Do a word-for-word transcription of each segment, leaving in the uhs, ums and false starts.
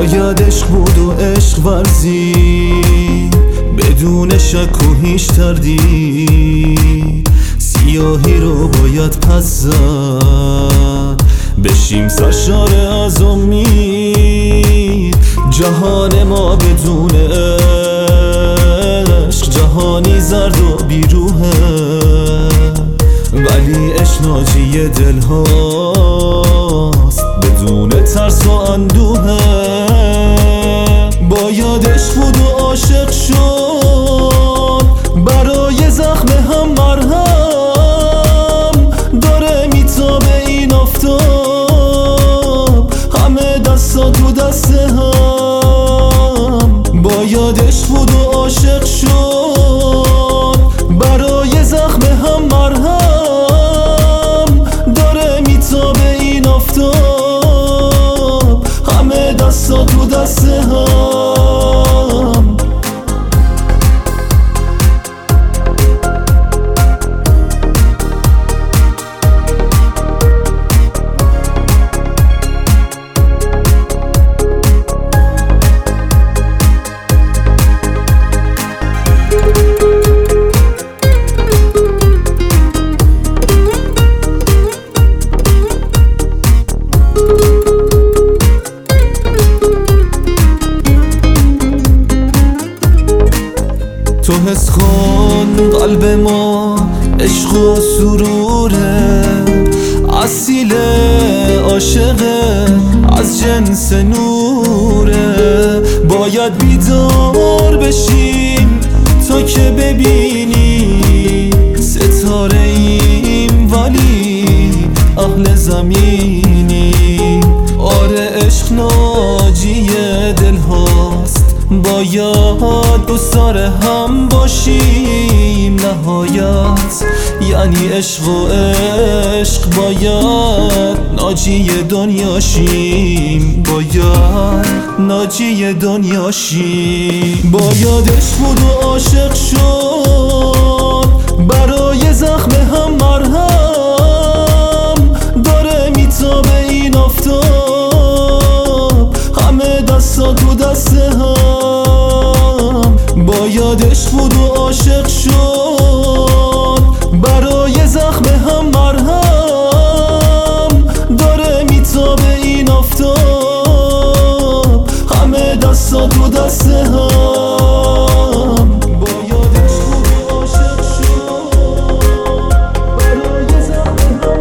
باید عشق بود و عشق ورزی بدون شک و هیچ تردید، سیاهی رو باید پس زد، بشیم سرشار از امید. جهان ما بدون عشق جهانی زرد و بیروحه، ولی عشق ناجی دل هاست بدون ترس و اندوهه. باید عشق بود و عاشق شد، برای زخم هم مرهم داره میتابه این آفتاب، همه دستا تو دست هم. باید عشق بود و عاشق شد، برای زخم هم مرهم داره میتابه این آفتاب، همه دستا تو دست هم. تو حس کن قلب ما عشق و سروره، اصیل عاشقه از جنس نوره. باید بیدار بشیم تا که ببینی ستاره ایم ولی اهل زمینی. آره عشق ناجی دل هاست، باید دوستار هم باشیم نهایت، یعنی عشق و عشق باید ناجی دنیاشیم، باید ناجی دنیاشیم. باید عشق بود و عاشق شد، برای زخم هم مرهم داره میتابه این آفتاب، همه دستا تو دست هم. باید عشق بود و عاشق شد، برای زخم هم مرهم داره میتابه این آفتاب، همه دستا تو دست هم. باید عشق بود و عاشق شد، برای زخم هم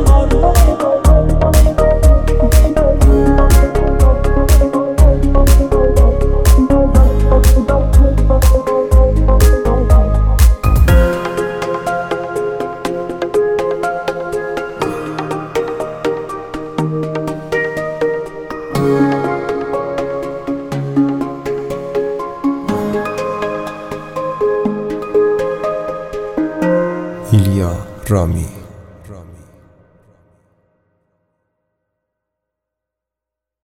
ایلیا رامی.